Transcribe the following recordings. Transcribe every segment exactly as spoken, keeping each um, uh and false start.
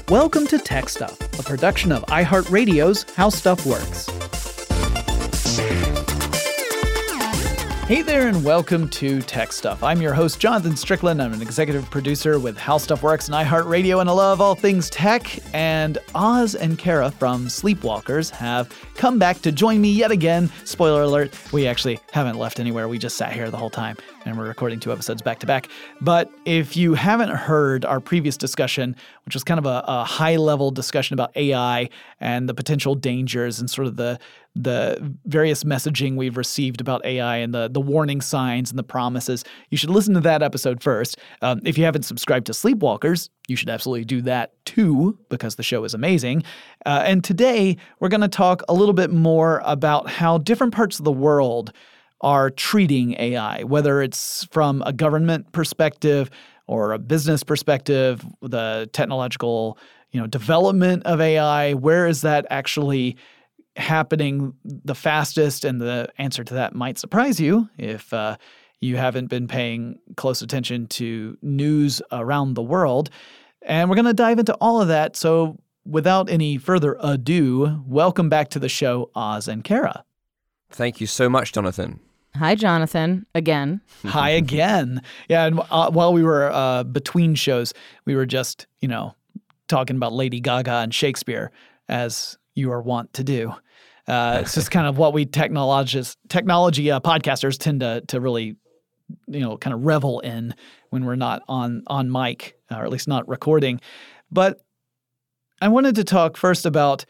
Welcome to Tech Stuff, a production of iHeartRadio's How Stuff Works. Hey there and welcome to Tech Stuff. I'm your host, Jonathan Strickland. I'm an executive producer with How Stuff Works and iHeartRadio, and I love all things tech. And Oz and Kara from Sleepwalkers have come back to join me yet again. Spoiler alert, we actually haven't left anywhere. We just sat here the whole time, and we're recording two episodes back to back. But if you haven't heard our previous discussion, which was kind of a, a high-level discussion about A I and the potential dangers and sort of the the various messaging we've received about A I and the, the warning signs and the promises, you should listen to that episode first. Um, if you haven't subscribed to Sleepwalkers, you should absolutely do that too, because the show is amazing. Uh, and today, we're going to talk a little bit more about how different parts of the world are treating A I, whether it's from a government perspective or a business perspective, the technological, you know, development of A I. Where is that actually happening the fastest? And the answer to that might surprise you if uh, you haven't been paying close attention to news around the world. And we're going to dive into all of that. So without any further ado, welcome back to the show, Oz and Kara. Thank you so much, Jonathan. Hi, Jonathan, again. Hi again. Yeah, and uh, while we were uh, between shows, we were just, you know, talking about Lady Gaga and Shakespeare, as you are wont to do. Uh, it's just kind of what we technologists, technology uh, podcasters tend to to really, you know, kind of revel in when we're not on on mic, or at least not recording. But I wanted to talk first about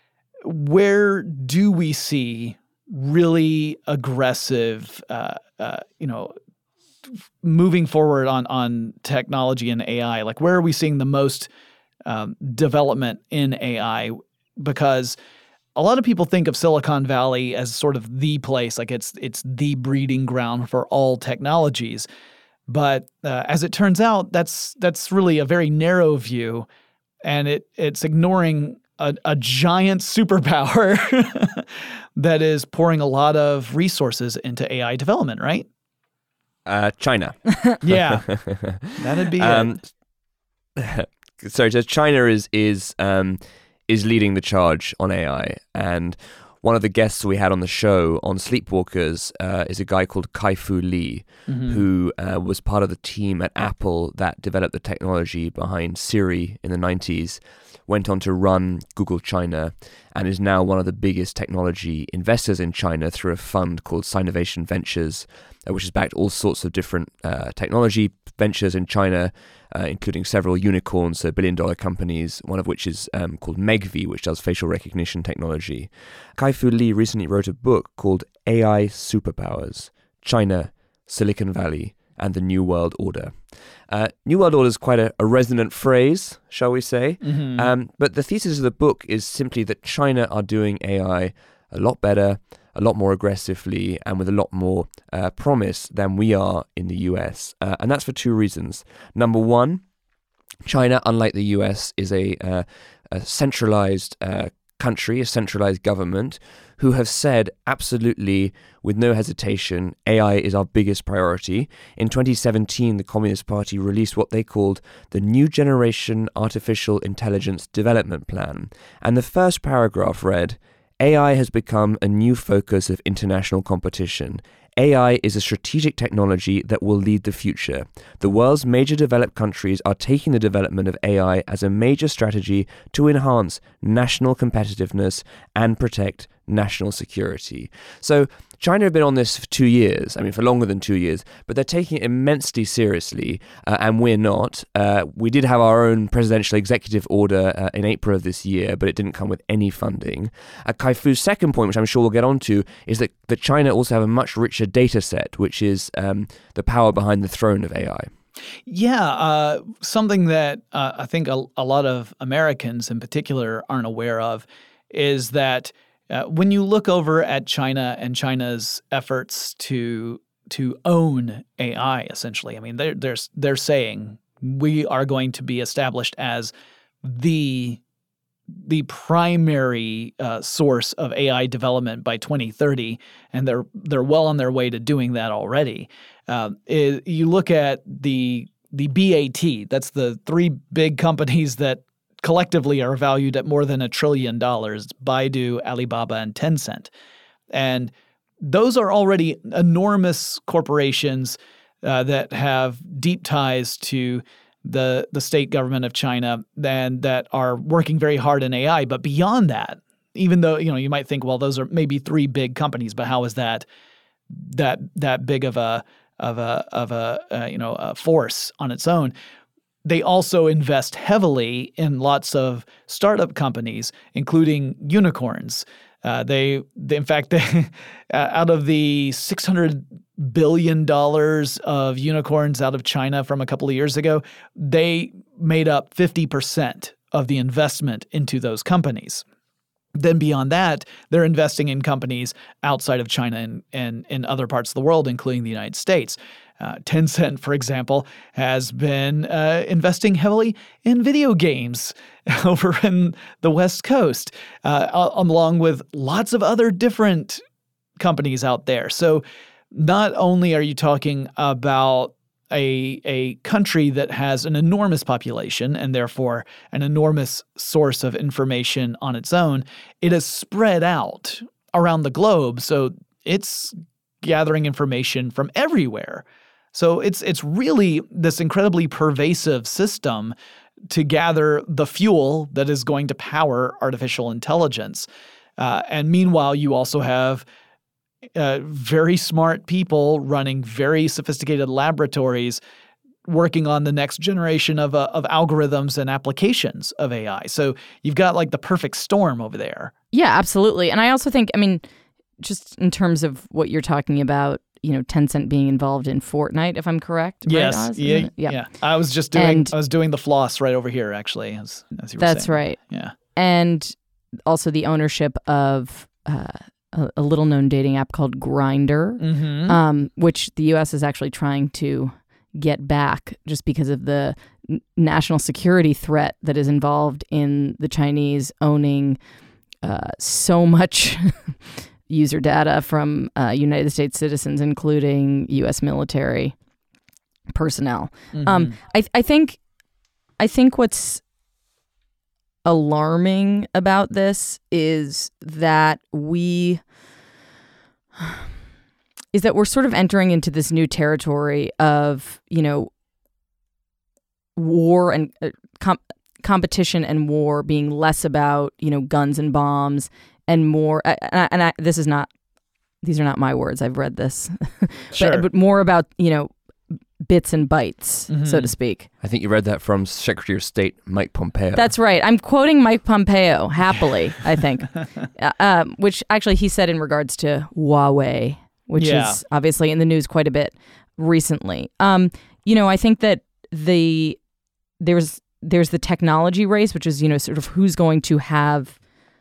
where do we see really aggressive, uh, uh, you know, moving forward on on technology and A I. Like, where are we seeing the most um, development in A I? Because a lot of people think of Silicon Valley as sort of the place, like it's it's the breeding ground for all technologies. But uh, as it turns out, that's that's really a very narrow view, and it it's ignoring a, a giant superpower that is pouring a lot of resources into A I development, right? Uh, China. Yeah, that'd be um, it. Sorry, so China is is um, is leading the charge on A I, and one of the guests we had on the show on Sleepwalkers uh, is a guy called Kai-Fu Lee, mm-hmm. who uh, was part of the team at Apple that developed the technology behind Siri in the nineties, went on to run Google China, and is now one of the biggest technology investors in China through a fund called Sinovation Ventures, uh, which has backed all sorts of different uh, technology ventures in China, uh, including several unicorns, so billion-dollar companies, one of which is um, called Megvii, which does facial recognition technology. Kai-Fu Lee recently wrote a book called A I Superpowers, China, Silicon Valley, and the New World Order. Uh, New World Order is quite a, a resonant phrase, shall we say. Mm-hmm. Um, but the thesis of the book is simply that China are doing A I a lot better, a lot more aggressively, and with a lot more uh, promise than we are in the U S. Uh, and that's for two reasons. Number one, China, unlike the U S, is a, uh, a centralized uh, country, a centralized government, who have said absolutely, with no hesitation, A I is our biggest priority. In twenty seventeen, the Communist Party released what they called the New Generation Artificial Intelligence Development Plan. And the first paragraph read, A I has become a new focus of international competition. A I is a strategic technology that will lead the future. The world's major developed countries are taking the development of A I as a major strategy to enhance national competitiveness and protect national security. So China have been on this for two years, I mean, for longer than two years, but they're taking it immensely seriously, uh, and we're not. Uh, we did have our own presidential executive order uh, in April of this year, but it didn't come with any funding. Uh, Kai-Fu's second point, which I'm sure we'll get onto, is that, that China also have a much richer data set, which is um, the power behind the throne of A I. Yeah, uh, something that uh, I think a, a lot of Americans in particular aren't aware of is that Uh, when you look over at China and China's efforts to to own A I, essentially, I mean, they're they're they're saying we are going to be established as the the primary uh, source of A I development by twenty thirty, and they're they're well on their way to doing that already. Uh, it, you look at the the B A T, that's the three big companies that collectively are valued at more than a trillion dollars, Baidu, Alibaba, and Tencent. And those are already enormous corporations uh, that have deep ties to the the state government of China and that are working very hard in A I. But beyond that, even though, you know, you might think, well, those are maybe three big companies, but how is that that that big of a of a of a uh, you know a force on its own? They also invest heavily in lots of startup companies, including unicorns. Uh, they, they, in fact, they, out of the six hundred billion dollars of unicorns out of China from a couple of years ago, they made up fifty percent of the investment into those companies. Then beyond that, they're investing in companies outside of China and, and in other parts of the world, including the United States. Uh, Tencent, for example, has been uh, investing heavily in video games over in the West Coast, uh, along with lots of other different companies out there. So not only are you talking about a, a country that has an enormous population and therefore an enormous source of information on its own, it is spread out around the globe. So it's gathering information from everywhere. So it's it's really this incredibly pervasive system to gather the fuel that is going to power artificial intelligence. Uh, and meanwhile, you also have uh, very smart people running very sophisticated laboratories working on the next generation of uh, of algorithms and applications of A I. So you've got like the perfect storm over there. Yeah, absolutely. And I also think, I mean, just in terms of what you're talking about, you know, Tencent being involved in Fortnite, if I'm correct. Yes. Right, Oz? Yeah, yeah. Yeah. I was just doing And I was doing the floss right over here, actually, as, as you were That's saying. right. Yeah. And also the ownership of uh, a, a little known dating app called Grindr, Mm-hmm. um, which the U S is actually trying to get back just because of the n- national security threat that is involved in the Chinese owning uh, so much user data from uh, United States citizens, including U S military personnel. Mm-hmm. Um, I, I think, I think what's alarming about this is that we, is that we're sort of entering into this new territory of, you know, war and uh, com- competition and war being less about, you know, guns and bombs and more, and, I, and I, this is not, these are not my words, I've read this, Sure. but, but more about, you know, bits and bytes, Mm-hmm. so to speak. I think you read that from Secretary of State Mike Pompeo. That's right. I'm quoting Mike Pompeo, happily, I think, uh, um, which actually he said in regards to Huawei, which Yeah. is obviously in the news quite a bit recently. Um, you know, I think that the there's there's the technology race, which is, you know, sort of who's going to have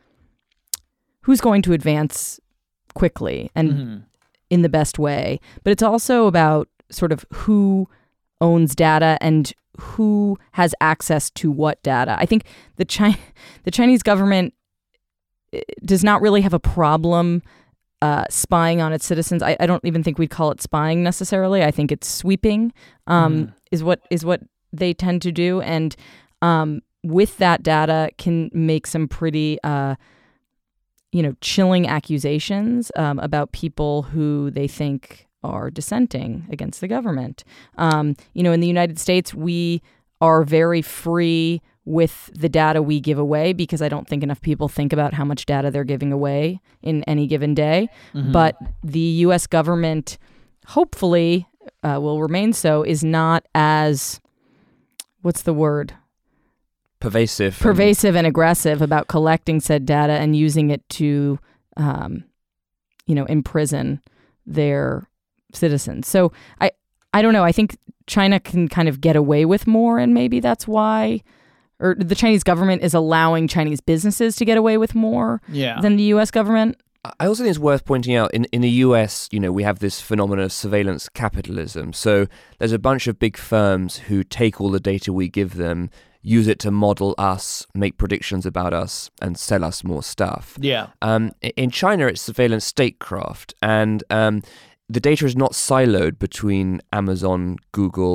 who's going to advance quickly and Mm-hmm. in the best way. But it's also about sort of who owns data and who has access to what data. I think the Chi- the Chinese government does not really have a problem uh, spying on its citizens. I, I don't even think we'd call it spying necessarily. I think it's sweeping um, Mm. is what is what they tend to do. And um, with that data can make some pretty uh, you know, chilling accusations um, about people who they think are dissenting against the government. Um, you know, in the United States, we are very free with the data we give away because I don't think enough people think about how much data they're giving away in any given day. Mm-hmm. But the U S government, hopefully, uh, will remain so, is not as, what's the word? pervasive. and- pervasive and aggressive about collecting said data and using it to, um, you know, imprison their citizens. So I, I don't know. I think China can kind of get away with more, and maybe that's why, or the Chinese government is allowing Chinese businesses to get away with more Yeah. than the U S government. I also think it's worth pointing out, in, in the U S, you know, we have this phenomenon of surveillance capitalism. So there's a bunch of big firms who take all the data we give them, use it to model us, make predictions about us, and sell us more stuff. Yeah. Um, i- in China, it's surveillance statecraft, and um, the data is not siloed between Amazon, Google,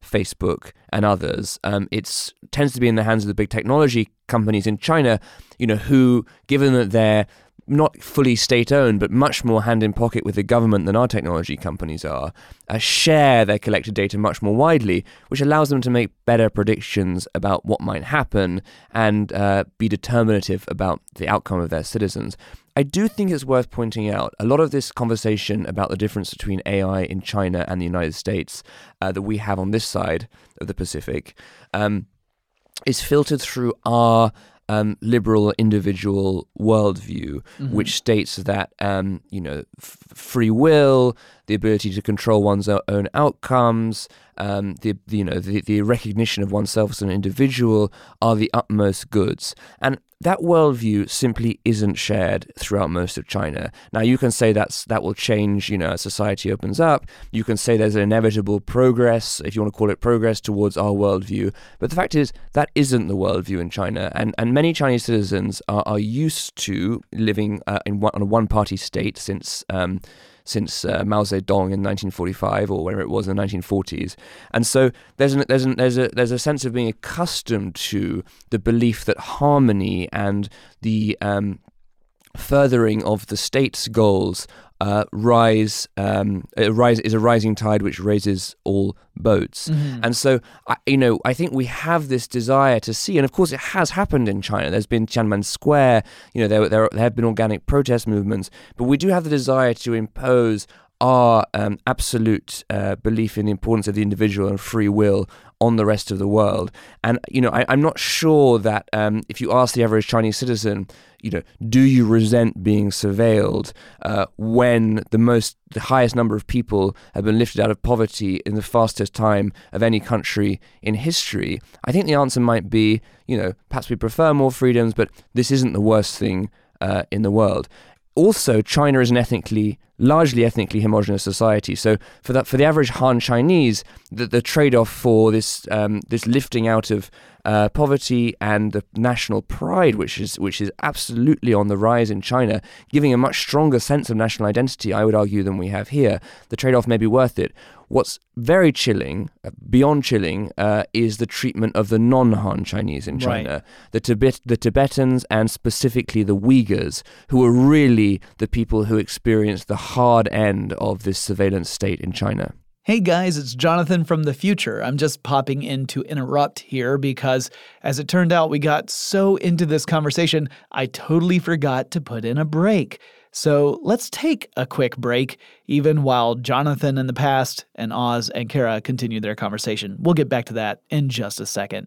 Facebook and others. Um, it's tends to be in the hands of the big technology companies in China, you know, who, given that they're not fully state-owned, but much more hand-in-pocket with the government than our technology companies are, uh, share their collected data much more widely, which allows them to make better predictions about what might happen and uh, be determinative about the outcome of their citizens. I do think it's worth pointing out a lot of this conversation about the difference between A I in China and the United States uh, that we have on this side of the Pacific um, is filtered through our Um, liberal individual worldview, mm-hmm. which states that um, you know f- free will, the ability to control one's own outcomes, um, the, the you know the, the recognition of oneself as an individual are the utmost goods, and that worldview simply isn't shared throughout most of China. Now, you can say that's that will change, you know, as society opens up. You can say there's an inevitable progress, if you want to call it progress, towards our worldview. But the fact is, that isn't the worldview in China. And and many Chinese citizens are, are used to living uh, in one, on a one-party state since um, since uh, Mao Zedong in nineteen forty-five or whenever it was in the nineteen forties, and so there's an, there's an, there's a there's a sense of being accustomed to the belief that harmony and the um, furthering of the state's goals uh, rise um, rise is a rising tide which raises all boats. Mm-hmm. And so, I, you know, I think we have this desire to see, and of course it has happened in China. There's been Tiananmen Square, you know, there, there, there have been organic protest movements, but we do have the desire to impose our um, absolute uh, belief in the importance of the individual and free will on the rest of the world. And, you know, I, I'm not sure that um, if you ask the average Chinese citizen, you know, do you resent being surveilled uh, when the most, the highest number of people have been lifted out of poverty in the fastest time of any country in history? I think the answer might be, you know, perhaps we prefer more freedoms, but this isn't the worst thing uh, in the world. Also, China is an ethnically, largely ethnically homogenous society. So for that, for the average Han Chinese, the, the trade-off for this um, this lifting out of uh, poverty and the national pride, which is which is absolutely on the rise in China, giving a much stronger sense of national identity, I would argue, than we have here. The trade-off may be worth it. What's very chilling, beyond chilling, uh, is the treatment of the non-Han Chinese in China, right. the Tibet, the Tibetans, and specifically the Uyghurs, who are really the people who experienced the hard end of this surveillance state in China. Hey guys, it's Jonathan from the future. I'm just popping in to interrupt here because, as it turned out, we got so into this conversation, I totally forgot to put in a break. So let's take a quick break, even while Jonathan in the past and Oz and Kara continue their conversation. We'll get back to that in just a second.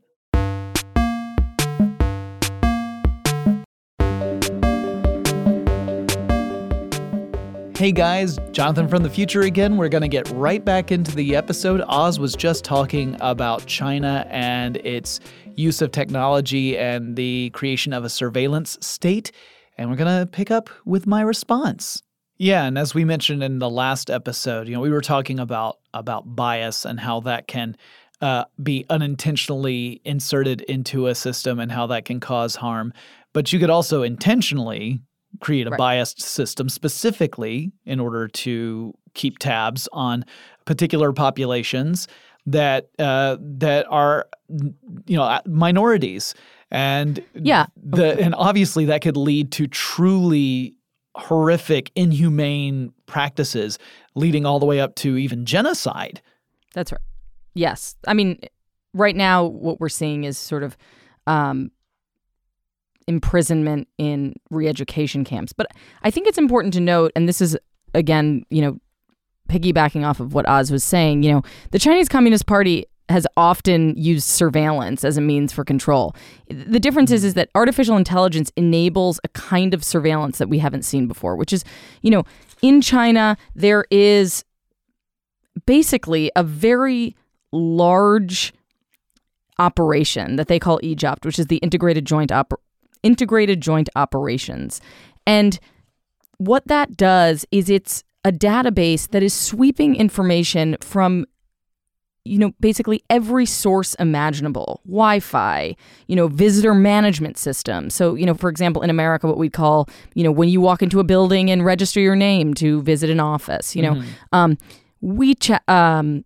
Hey guys, Jonathan from the future again. We're going to get right back into the episode. Oz was just talking about China and its use of technology and the creation of a surveillance state. And we're going to pick up with my response. Yeah, and as we mentioned in the last episode, you know, we were talking about about bias and how that can uh, be unintentionally inserted into a system and how that can cause harm. But you could also intentionally create a right. biased system specifically in order to keep tabs on particular populations that uh, that are, you know, minorities. And yeah. the and obviously that could lead to truly horrific, inhumane practices, leading all the way up to even genocide. That's right. Yes. I mean, right now what we're seeing is sort of um, imprisonment in re-education camps. But I think it's important to note, and this is, again, you know, piggybacking off of what Oz was saying, you know, the Chinese Communist Party has often used surveillance as a means for control. The difference is, is that artificial intelligence enables a kind of surveillance that we haven't seen before, which is, you know, in China, there is basically a very large operation that they call E J O P, which is the Integrated Joint Op- Integrated Joint Operations. And what that does is it's a database that is sweeping information from, you know, basically every source imaginable, Wi-Fi, you know, visitor management system. So, you know, for example, in America, what we call, you know, when you walk into a building and register your name to visit an office, you know, mm-hmm. um, WeChat, um,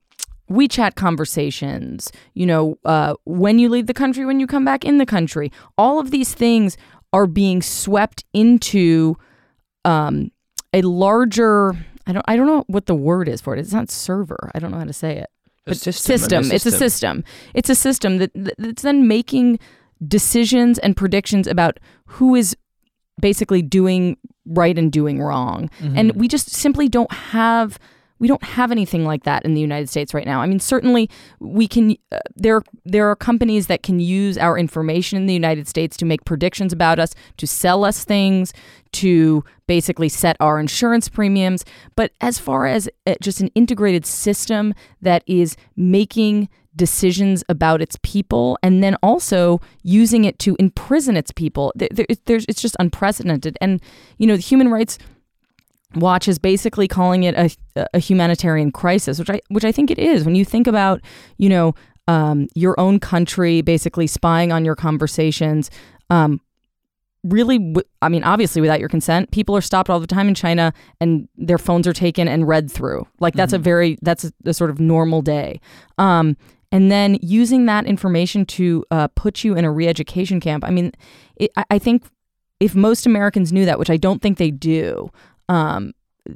WeChat conversations, you know, uh, when you leave the country, when you come back in the country, all of these things are being swept into um, a larger, I don't I don't know what the word is for it. It's not server. I don't know how to say it. A But system, system. and a It's a system. It's a system that that's then making decisions and predictions about who is basically doing right and doing wrong. Mm-hmm. And we just simply don't have we don't have anything like that in the United States right now. I mean, certainly we can uh, there there are companies that can use our information in the United States to make predictions about us, to sell us things, to basically set our insurance premiums. But as far as uh, just an integrated system that is making decisions about its people and then also using it to imprison its people, there, there, there's it's just unprecedented. And, you know, the Human Rights Watch is basically calling it a, a humanitarian crisis, which I which I think it is. When you think about, you know, um, your own country basically spying on your conversations, um, really, w- I mean, obviously without your consent, people are stopped all the time in China and their phones are taken and read through. Like that's Mm-hmm. a very, that's a, a sort of normal day. Um, and then using that information to uh, put you in a re-education camp. I mean, it, I, I think if most Americans knew that, which I don't think they do, um,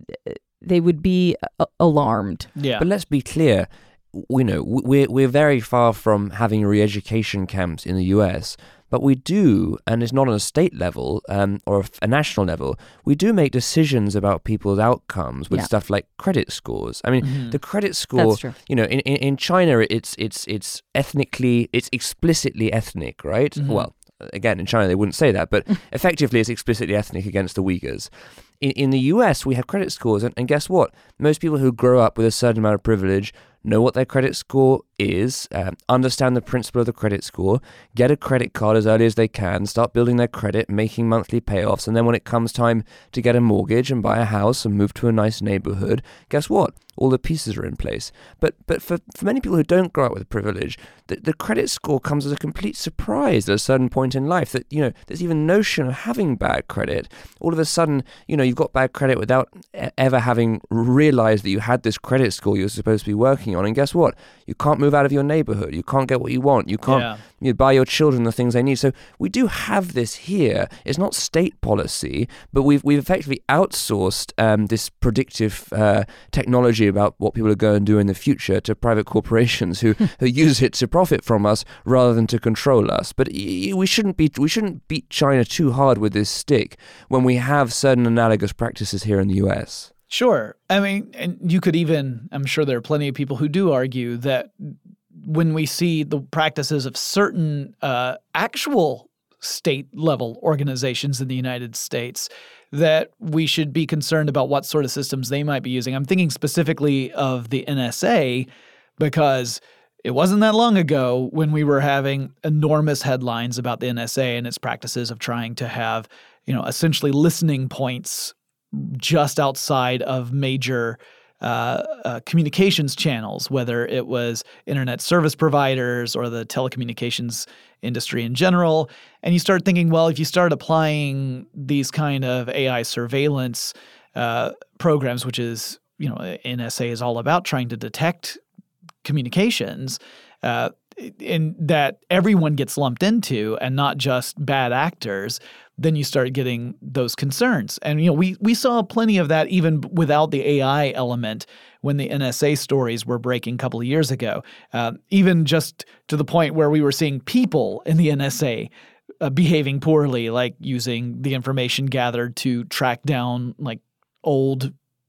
they would be a- alarmed. Yeah. But let's be clear, we know we're we're very far from having re-education camps in the U S, but we do, and it's not on a state level um, or a, a national level, we do make decisions about people's outcomes with Yeah. stuff like credit scores. I mean, Mhm. the credit score, That's true. you know, in, in, in China, it's it's it's ethnically, it's explicitly ethnic, right? Mhm. Well, again, in China they wouldn't say that, but effectively it's explicitly ethnic against the Uyghurs. In, in the U S, we have credit scores, and, and guess what? Most people who grow up with a certain amount of privilege know what their credit score is, um, understand the principle of the credit score, get a credit card as early as they can, start building their credit, making monthly payoffs, and then when it comes time to get a mortgage and buy a house and move to a nice neighborhood, guess what? All the pieces are in place. But but for, for many people who don't grow up with a privilege, the, the credit score comes as a complete surprise at a certain point in life that, you know, there's even notion of having bad credit. All of a sudden, you know, you've got bad credit without e- ever having realized that you had this credit score you're supposed to be working on. And guess what? You can't move out of your neighborhood. You can't get what you want. You can't Yeah. you buy your children the things they need. So we do have this here. It's not state policy, but we've we've effectively outsourced um, this predictive uh, technology about what people are going to do in the future to private corporations who, who use it to profit from us rather than to control us. But y- we shouldn't be we shouldn't beat China too hard with this stick when we have certain analogous practices here in the U S. Sure. I mean, and you could even, I'm sure there are plenty of people who do argue that when we see the practices of certain uh, actual state-level organizations in the United States, that we should be concerned about what sort of systems they might be using. I'm thinking specifically of the N S A because it wasn't that long ago when we were having enormous headlines about the N S A and its practices of trying to have, you know, essentially listening points just outside of major uh, uh, communications channels, whether it was internet service providers or the telecommunications industry in general. And you start thinking, well, if you start applying these kind of A I surveillance uh, programs, which is, you know, N S A is all about trying to detect communications, uh, and that everyone gets lumped into and not just bad actors, then you start getting those concerns. And, you know, we we saw plenty of that even without the A I element when the N S A stories were breaking a couple of years ago, uh, even just to the point where we were seeing people in the N S A uh, behaving poorly, like using the information gathered to track down like old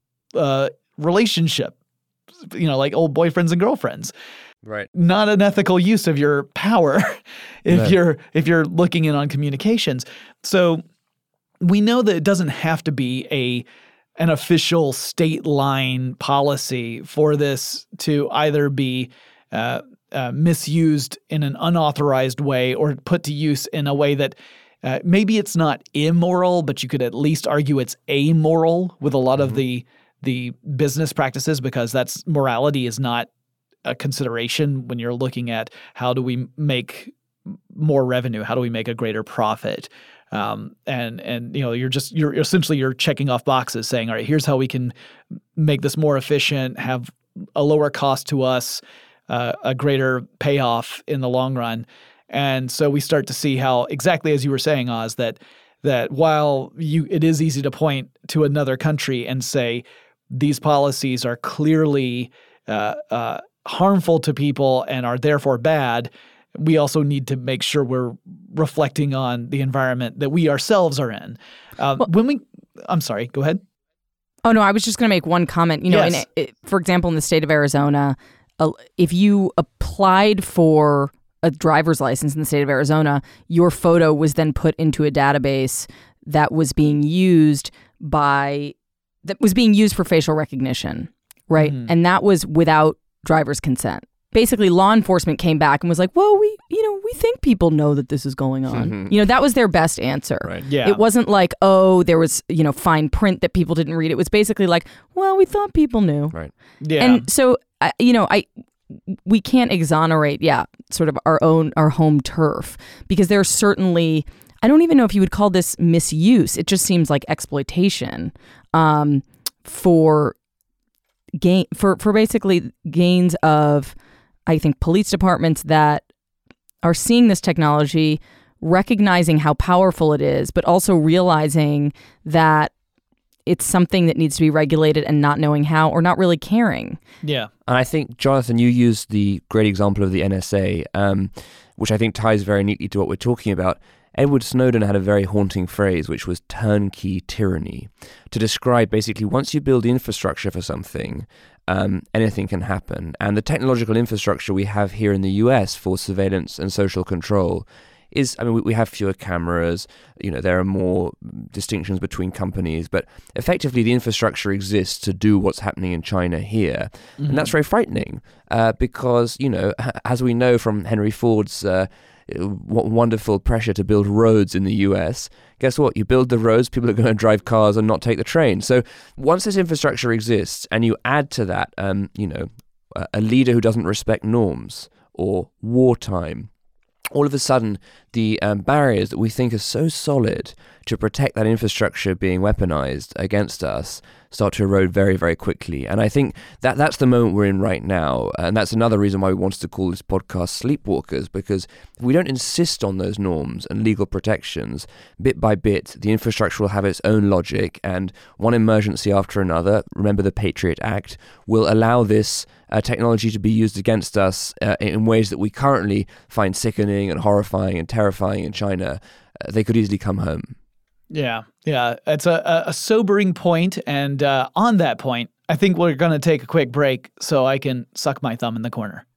uh, relationship, you know, like old boyfriends and girlfriends. Right. Not an ethical use of your power if No. you're if you're looking in on communications. So we know that it doesn't have to be a an official state line policy for this to either be uh, uh, misused in an unauthorized way or put to use in a way that uh, maybe it's not immoral, but you could at least argue it's amoral with a lot of the the business practices, because that's morality is not a consideration when you're looking at how do we make more revenue, how do we make a greater profit, um, and and you know you're just you're essentially you're checking off boxes saying, all right, here's how we can make this more efficient, have a lower cost to us, uh, a greater payoff in the long run. And so we start to see how, exactly as you were saying, Oz, that that while you it is easy to point to another country and say these policies are clearly uh, uh, harmful to people and are therefore bad, we also need to make sure we're reflecting on the environment that we ourselves are in. Uh, well, when we, I'm sorry, go ahead. Oh, no, I was just going to make one comment. You know, yes. in it, for example, in the state of Arizona, uh, if you applied for a driver's license in the state of Arizona, your photo was then put into a database that was being used by, that was being used for facial recognition, right? Mm-hmm. And that was without driver's consent. Basically, law enforcement came back and was like, well, we, you know, we think people know that this is going on. Mm-hmm. You know, that was their best answer. Right. Yeah. It wasn't like, oh, there was, you know, fine print that people didn't read. It was basically like, well, we thought people knew. Right. Yeah. And so, uh, you know, I, we can't exonerate, yeah, sort of our own, our home turf, because there's certainly, I don't even know if you would call this misuse. It just seems like exploitation um, for gain, for, for basically gains of, I think, police departments that are seeing this technology, recognizing how powerful it is, but also realizing that it's something that needs to be regulated and not knowing how, or not really caring. Yeah. And I think, Jonathan, you used the great example of the N S A, um, which I think ties very neatly to what we're talking about. Edward Snowden had a very haunting phrase, which was turnkey tyranny, to describe basically once you build infrastructure for something, um, anything can happen. And the technological infrastructure we have here in the U S for surveillance and social control is, I mean, we, we have fewer cameras, you know, there are more distinctions between companies, but effectively the infrastructure exists to do what's happening in China here. Mm-hmm. And that's very frightening uh, because, you know, as we know from Henry Ford's uh, what wonderful pressure to build roads in the U S. Guess what? You build the roads, people are going to drive cars and not take the train. So once this infrastructure exists and you add to that, um, you know, a leader who doesn't respect norms or wartime, all of a sudden the um, barriers that we think are so solid to protect that infrastructure being weaponized against us start to erode very, very quickly. And I think that that's the moment we're in right now. And that's another reason why we wanted to call this podcast Sleepwalkers, because if we don't insist on those norms and legal protections, bit by bit, the infrastructure will have its own logic, and one emergency after another, remember the Patriot Act, will allow this uh, technology to be used against us uh, in ways that we currently find sickening and horrifying and terrifying in China. Uh, they could easily come home. Yeah, yeah, it's a, a sobering point, and uh, on that point, I think we're going to take a quick break so I can suck my thumb in the corner.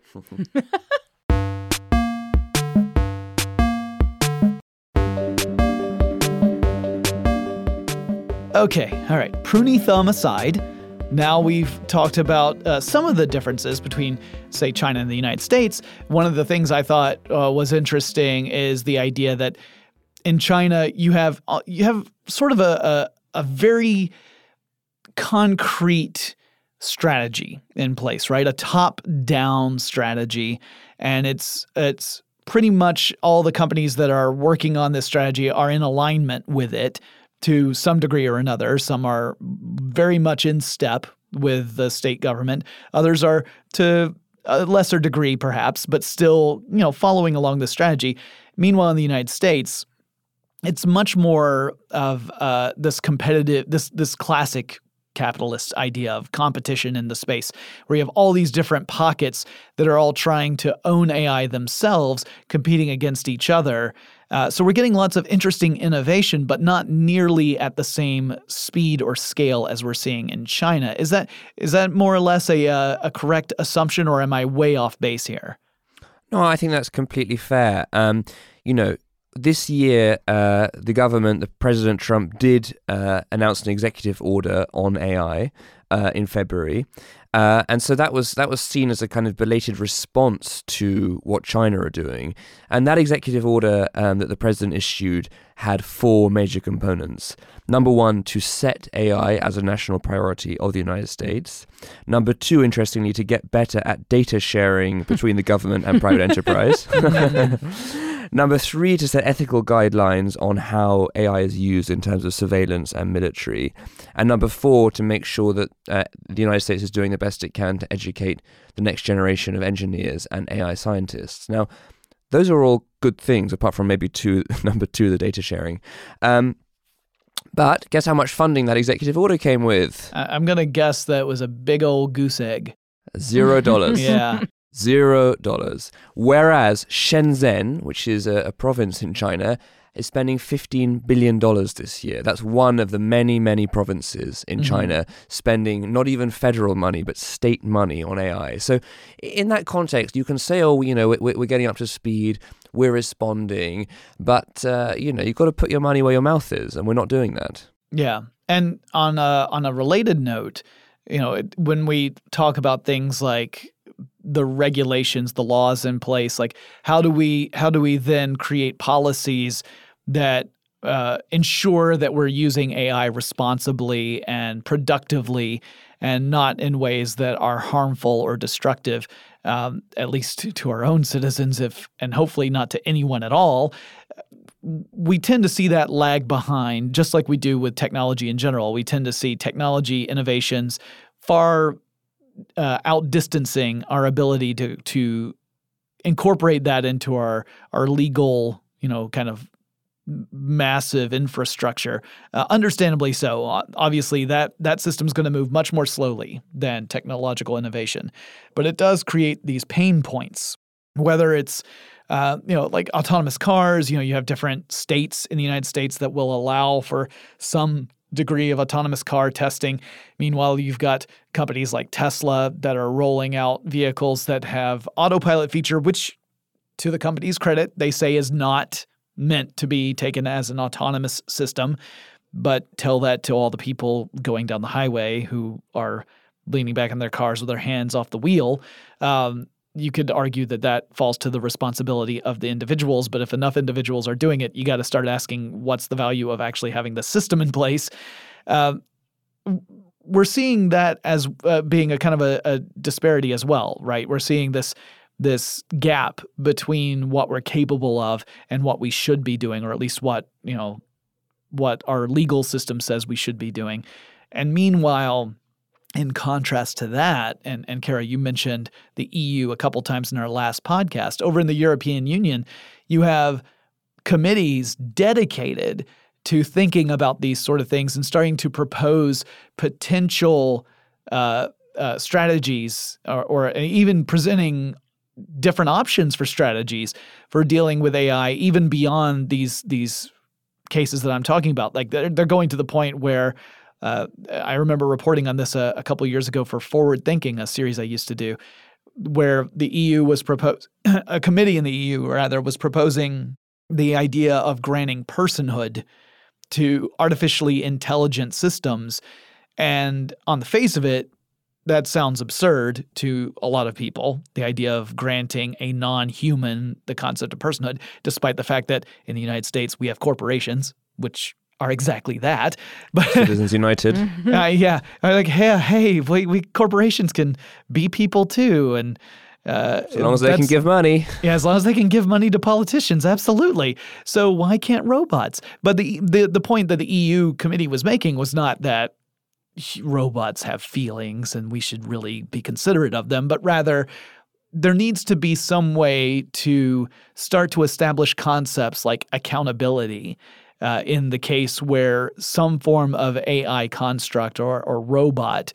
Okay, all right, pruny thumb aside, now we've talked about uh, some of the differences between, say, China and the United States. One of the things I thought uh, was interesting is the idea that in China, you have you have sort of a, a, a very concrete strategy in place, right? A top-down strategy, and it's it's pretty much all the companies that are working on this strategy are in alignment with it to some degree or another. Some are very much in step with the state government. Others are to a lesser degree, perhaps, but still, you know, following along the strategy. Meanwhile, in the United States, it's much more of uh, this competitive, this this classic capitalist idea of competition in the space, where you have all these different pockets that are all trying to own A I themselves, competing against each other. Uh, so we're getting lots of interesting innovation, but not nearly at the same speed or scale as we're seeing in China. Is that is that more or less a uh, a correct assumption, or am I way off base here? No, I think that's completely fair. Um, you know, this year, uh, the government, the President Trump, did uh, announce an executive order on A I uh, in February, uh, and so that was that was seen as a kind of belated response to what China are doing. And that executive order um, that the president issued had four major components. Number one, to set A I as a national priority of the United States. Number two, interestingly, to get better at data sharing between the government and private enterprise. Number three, to set ethical guidelines on how A I is used in terms of surveillance and military. And number four, to make sure that uh, the United States is doing the best it can to educate the next generation of engineers and A I scientists. Now, those are all good things, apart from maybe two, number two, the data sharing. Um, but guess how much funding that executive order came with? I- I'm going to guess that it was a big old goose egg. Zero dollars. Yeah. Zero dollars. Whereas Shenzhen, which is a, a province in China, is spending fifteen billion dollars this year. That's one of the many, many provinces in Mm-hmm. China spending not even federal money, but state money on A I. So in that context, you can say, oh, you know, we're, we're getting up to speed, we're responding, but, uh, you know, you've got to put your money where your mouth is, and we're not doing that. Yeah. And on a, on a related note, you know, it, when we talk about things like the regulations, the laws in place, like how do we how do we then create policies that uh, ensure that we're using A I responsibly and productively and not in ways that are harmful or destructive, um, at least to, to our own citizens, if and hopefully not to anyone at all. We tend to see that lag behind, just like we do with technology in general. We tend to see technology innovations far uh, outdistancing our ability to to incorporate that into our our legal, you know, kind of massive infrastructure. Uh, understandably so. Obviously, that that system's going to move much more slowly than technological innovation, but it does create these pain points. Whether it's Uh, you know, like autonomous cars, you know, you have different states in the United States that will allow for some degree of autonomous car testing. Meanwhile, you've got companies like Tesla that are rolling out vehicles that have autopilot feature, which to the company's credit, they say is not meant to be taken as an autonomous system. But tell that to all the people going down the highway who are leaning back in their cars with their hands off the wheel. Um, You could argue that that falls to the responsibility of the individuals, but if enough individuals are doing it, you got to start asking what's the value of actually having the system in place. Uh, we're seeing that as uh, being a kind of a, a disparity as well, right? We're seeing this this gap between what we're capable of and what we should be doing, or at least what you know what our legal system says we should be doing. And meanwhile, in contrast to that, and, and Kara, you mentioned the E U a couple times in our last podcast. Over in the European Union, you have committees dedicated to thinking about these sort of things and starting to propose potential uh, uh, strategies or, or even presenting different options for strategies for dealing with A I, even beyond these these cases that I'm talking about. Like they're, they're going to the point where Uh, I remember reporting on this a, a couple of years ago for Forward Thinking, a series I used to do, where the E U was proposed, a committee in the E U rather was proposing the idea of granting personhood to artificially intelligent systems. And on the face of it, that sounds absurd to a lot of people, the idea of granting a non-human the concept of personhood, despite the fact that in the United States we have corporations, which are exactly that. But Citizens United. uh, yeah, I'm like, hey, hey, we, we corporations can be people too, and uh, As long as they can give money. Yeah, as long as they can give money to politicians, absolutely. So why can't robots? But the the the point that the E U committee was making was not that robots have feelings and we should really be considerate of them, but rather there needs to be some way to start to establish concepts like accountability. Uh, in the case where some form of A I construct or, or robot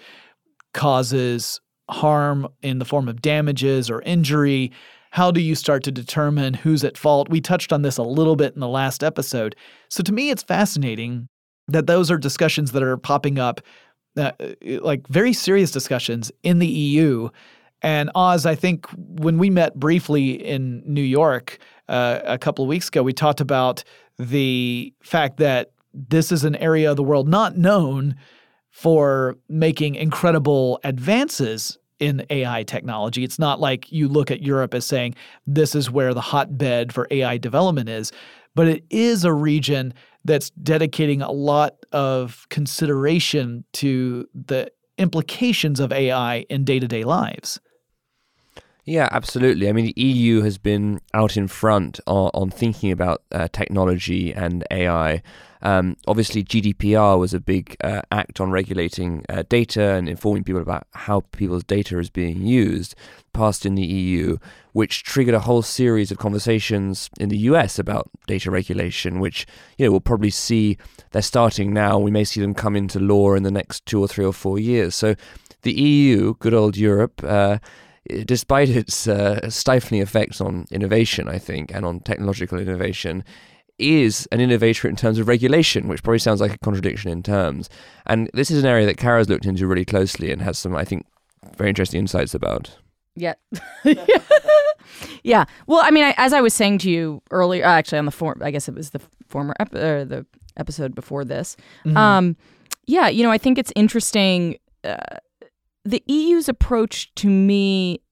causes harm in the form of damages or injury, how do you start to determine who's at fault? We touched on this a little bit in the last episode. So to me, it's fascinating that those are discussions that are popping up, uh, like very serious discussions in the E U. And Oz, I think when we met briefly in New York uh, a couple of weeks ago, we talked about the fact that this is an area of the world not known for making incredible advances in A I technology. It's not like you look at Europe as saying this is where the hotbed for A I development is, but it is a region that's dedicating a lot of consideration to the implications of A I in day-to-day lives. Yeah, absolutely. I mean, the E U has been out in front on, on thinking about uh, technology and A I. Um, obviously, G D P R was a big uh, act on regulating uh, data and informing people about how people's data is being used, passed in the E U, which triggered a whole series of conversations in the U S about data regulation, which, you know, we'll probably see, they're starting now. We may see them come into law in the next two or three or four years. So the E U, good old Europe, uh, despite its uh, stifling effects on innovation, I think, and on technological innovation, is an innovator in terms of regulation, which probably sounds like a contradiction in terms. And this is an area that Kara's looked into really closely and has some, I think, very interesting insights about. Yeah. Yeah. Well, I mean, I, as I was saying to you earlier, actually on the form, I guess it was the former ep- or the episode before this. Mm-hmm. Um, yeah, you know, I think it's interesting. Uh, the E U's approach to me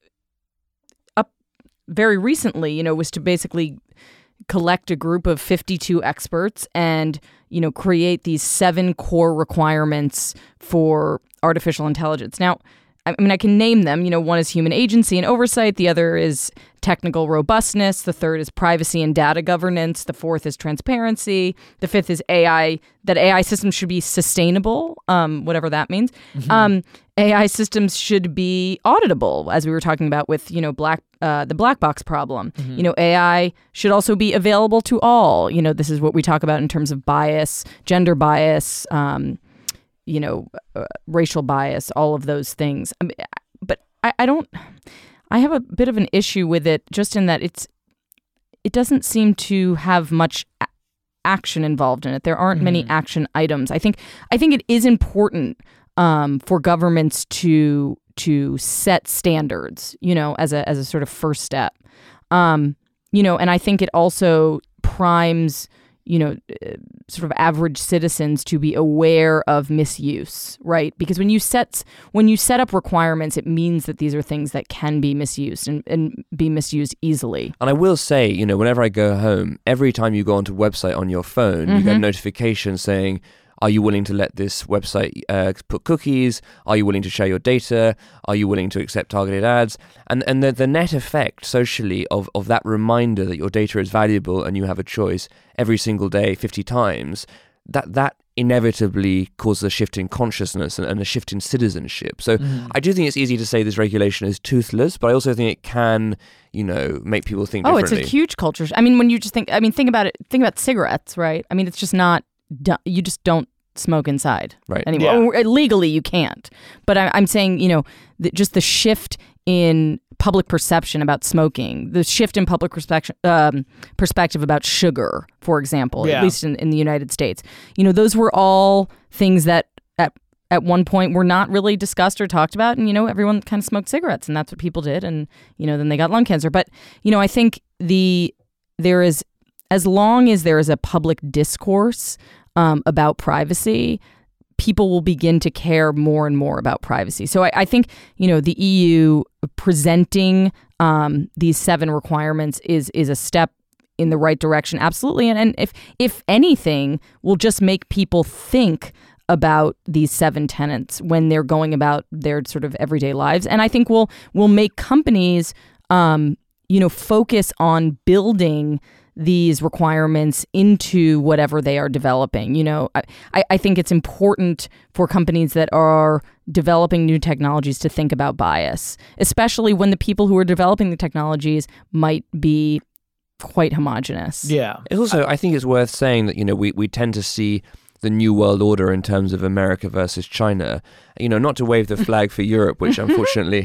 up very recently, you know, was to basically collect a group of fifty-two experts and, you know, create these seven core requirements for artificial intelligence. Now, I mean, I can name them. You know, one is human agency and oversight. The other is technical robustness. The third is privacy and data governance. The fourth is transparency. The fifth is A I, that A I systems should be sustainable, um, whatever that means. Mm-hmm. Um, A I systems should be auditable, as we were talking about with, you know, black uh, the black box problem. Mm-hmm. You know, A I should also be available to all. You know, this is what we talk about in terms of bias, gender bias, um, you know, uh, racial bias, all of those things. I mean, but I, I don't, I have a bit of an issue with it just in that it's, it doesn't seem to have much a- action involved in it. There aren't mm-hmm. many action items. I think, I think it is important um, for governments to, to set standards, you know, as a, as a sort of first step. Um, you know, and I think it also primes, you know, uh, sort of average citizens to be aware of misuse, right? Because when you set when you set up requirements, it means that these are things that can be misused and, and be misused easily. And I will say, you know, whenever I go home, every time you go onto a website on your phone, mm-hmm. you get a notification saying, are you willing to let this website uh, put cookies? Are you willing to share your data? Are you willing to accept targeted ads? And and the, the net effect socially of, of that reminder that your data is valuable and you have a choice every single day, fifty times, that that inevitably causes a shift in consciousness and, and a shift in citizenship. So mm. I do think it's easy to say this regulation is toothless, but I also think it can, you know, make people think oh, differently. Oh, it's a huge culture. I mean, when you just think, I mean, think about it, think about cigarettes, right? I mean, it's just not, you just don't smoke inside right anymore. Yeah. Or legally you can't. But I, I'm saying, you know, the, just the shift in public perception about smoking, the shift in public perspective, um, perspective about sugar, for example, yeah. at least in, in the United States. You know, those were all things that at at one point were not really discussed or talked about. And, you know, everyone kind of smoked cigarettes and that's what people did. And, you know, then they got lung cancer. But, you know, I think the there is, as long as there is a public discourse um, about privacy, people will begin to care more and more about privacy. So I, I think, you know, the E U presenting um, these seven requirements is is a step in the right direction. Absolutely. And, and if if anything, will just make people think about these seven tenets when they're going about their sort of everyday lives. And I think will will make companies, um, you know, focus on building these requirements into whatever they are developing. You know, I, I think it's important for companies that are developing new technologies to think about bias, especially when the people who are developing the technologies might be quite homogenous. Yeah. It's also, I think it's worth saying that, you know, we, we tend to see the new world order in terms of America versus China. You know, not to wave the flag for Europe, which unfortunately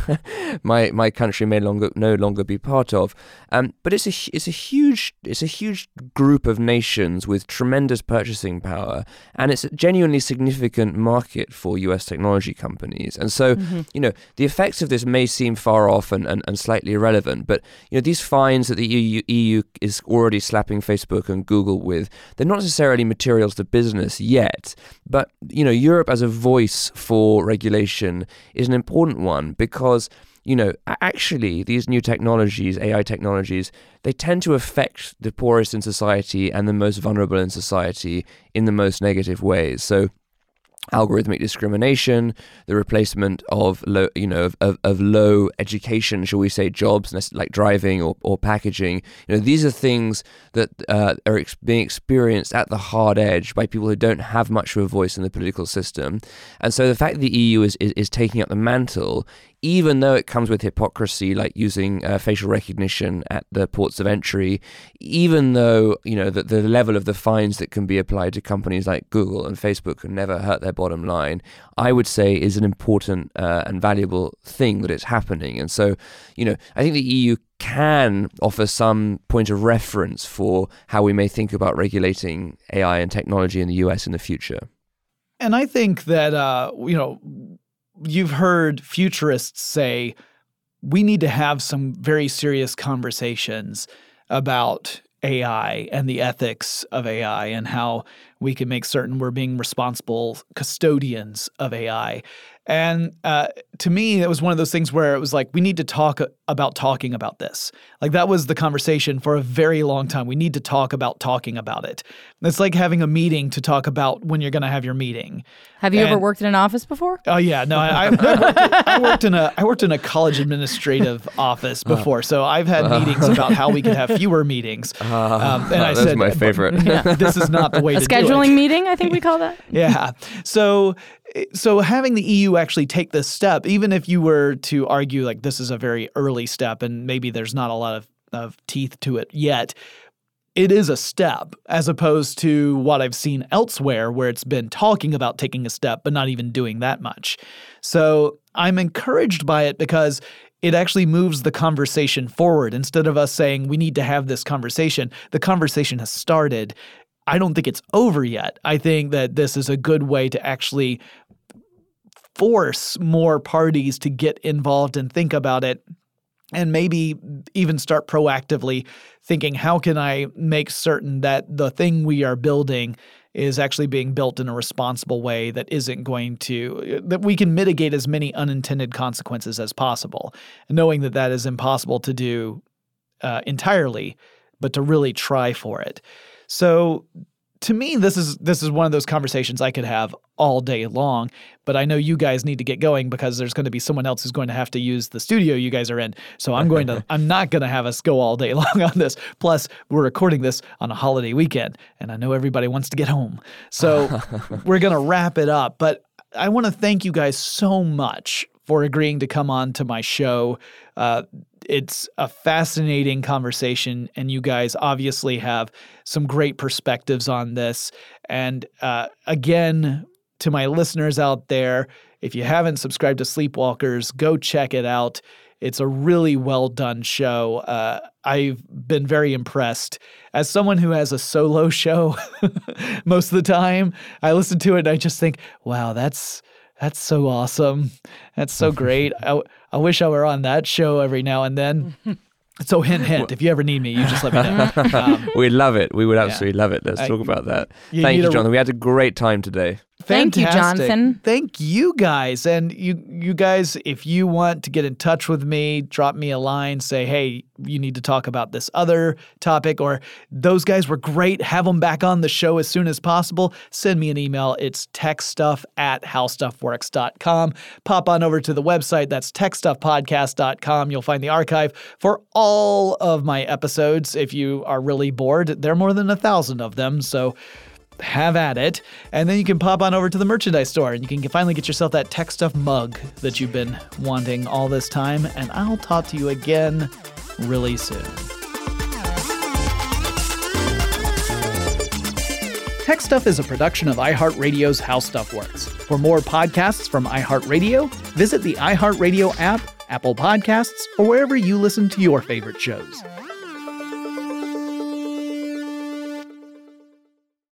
my my country may longer no longer be part of. Um, but it's a it's a huge it's a huge group of nations with tremendous purchasing power, and it's a genuinely significant market for U S technology companies. And so, mm-hmm. you know, the effects of this may seem far off and, and, and slightly irrelevant, but you know, these fines that the E U, E U is already slapping Facebook and Google with, they're not necessarily materials to business yet. But you know, Europe as a voice for regulation is an important one because, you know, actually these new technologies, A I technologies, they tend to affect the poorest in society and the most vulnerable in society in the most negative ways. So algorithmic discrimination, the replacement of low, you know, of, of, of low education, shall we say, jobs like driving or, or packaging. You know, these are things that uh, are ex- being experienced at the hard edge by people who don't have much of a voice in the political system. And so the fact that the E U is, is, is taking up the mantle, even though it comes with hypocrisy, like using uh, facial recognition at the ports of entry, even though, you know, that the level of the fines that can be applied to companies like Google and Facebook can never hurt their bottom line, I would say is an important uh, and valuable thing that it's happening. And so, you know, I think the E U can offer some point of reference for how we may think about regulating A I and technology in the U S in the future. And I think that, uh, you know, you've heard futurists say we need to have some very serious conversations about A I and the ethics of A I and how we can make certain we're being responsible custodians of A I. And uh, to me, it was one of those things where it was like, we need to talk about talking about this. Like that was the conversation for a very long time. We need to talk about talking about it. It's like having a meeting to talk about when you're going to have your meeting. Have you and, ever worked in an office before? Oh yeah, no, I, I, worked, I worked in a I worked in a college administrative office before, so I've had meetings about how we could have fewer meetings. Um, and I that's said, my favorite. Yeah, this is not the way a to do it. A scheduling meeting, I think we call that. Yeah. So, so having the E U actually take this step, even if you were to argue like this is a very early step and maybe there's not a lot of, of teeth to it yet, it is a step as opposed to what I've seen elsewhere where it's been talking about taking a step but not even doing that much. So I'm encouraged by it because it actually moves the conversation forward. Instead of us saying we need to have this conversation, the conversation has started. I don't think it's over yet. I think that this is a good way to actually force more parties to get involved and think about it, and maybe even start proactively thinking, how can I make certain that the thing we are building is actually being built in a responsible way that isn't going to, that we can mitigate as many unintended consequences as possible, knowing that that is impossible to do uh, entirely, but to really try for it. So to me, this is this is one of those conversations I could have all day long, but I know you guys need to get going because there's going to be someone else who's going to have to use the studio you guys are in. So I'm going to I'm not going to have us go all day long on this. Plus, we're recording this on a holiday weekend, and I know everybody wants to get home. So we're going to wrap it up, but I want to thank you guys so much for agreeing to come on to my show. Uh, it's a fascinating conversation, and you guys obviously have some great perspectives on this. And uh, again, to my listeners out there, if you haven't subscribed to Sleepwalkers, go check it out. It's a really well done show. Uh, I've been very impressed. As someone who has a solo show most of the time, I listen to it and I just think, wow, that's That's so awesome. That's so great. I, I wish I were on that show every now and then. So hint, hint, if you ever need me, you just let me know. Um, We'd love it. We would absolutely yeah. love it. Let's I, talk about that. You Thank you, a, Jonathan. We had a great time today. Thank Fantastic. you, Jonathan. Thank you guys. And you you guys, if you want to get in touch with me, drop me a line, say, hey, you need to talk about this other topic, or those guys were great, have them back on the show as soon as possible. Send me an email. It's techstuff at howstuffworks dot com. Pop on over to the website. That's tech stuff podcast dot com. You'll find the archive for all of my episodes. If you are really bored, there are more than a thousand of them. So have at it. And then you can pop on over to the merchandise store and you can finally get yourself that Tech Stuff mug that you've been wanting all this time. And I'll talk to you again really soon. Tech Stuff is a production of iHeartRadio's How Stuff Works. For more podcasts from iHeartRadio, visit the iHeartRadio app, Apple Podcasts, or wherever you listen to your favorite shows.